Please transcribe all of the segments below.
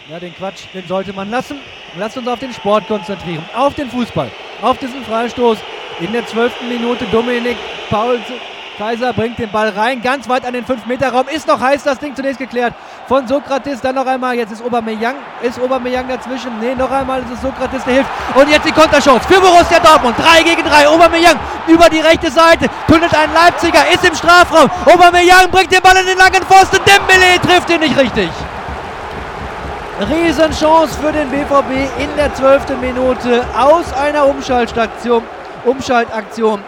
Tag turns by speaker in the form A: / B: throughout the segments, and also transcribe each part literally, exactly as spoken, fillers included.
A: Ja, den Quatsch, den sollte man lassen. Lasst uns auf den Sport konzentrieren, auf den Fußball, auf diesen Freistoß. In der zwölften Minute Dominik Paul Kaiser bringt den Ball rein, ganz weit an den fünf Meter Raum. Ist noch heiß, das Ding zunächst geklärt von Sokratis. Dann noch einmal, jetzt ist Aubameyang, ist Aubameyang dazwischen. Nee, noch einmal ist es Sokratis, der hilft. Und jetzt die Konterchance für Borussia Dortmund. drei gegen drei, Aubameyang über die rechte Seite. Tunnelt ein Leipziger, ist im Strafraum. Aubameyang bringt den Ball in den langen Pfosten. Dembélé trifft ihn nicht richtig. Riesenchance für den B V B in der zwölften Minute aus einer Umschaltaktion. Umschaltaktion.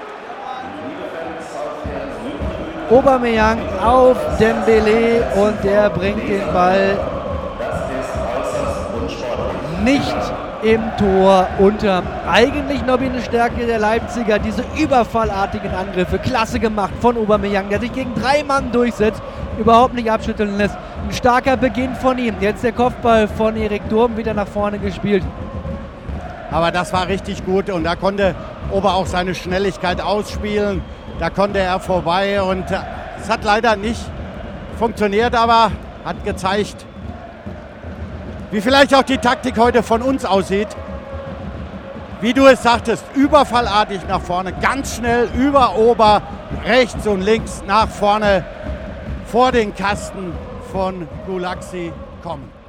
A: Aubameyang auf Dembélé und der bringt den Ball nicht im Tor unter. Eigentlich noch eine Stärke der Leipziger, diese überfallartigen Angriffe, klasse gemacht von Aubameyang, der sich gegen drei Mann durchsetzt, überhaupt nicht abschütteln lässt. Ein starker Beginn von ihm. Jetzt der Kopfball von Erik Durm wieder nach vorne gespielt.
B: Aber das war richtig gut und da konnte Ober auch seine Schnelligkeit ausspielen. Da konnte er vorbei und es hat leider nicht funktioniert, aber hat gezeigt, wie vielleicht auch die Taktik heute von uns aussieht. Wie du es sagtest, überfallartig nach vorne, ganz schnell über Ober, rechts und links nach vorne vor den Kasten von Gulaxi kommen.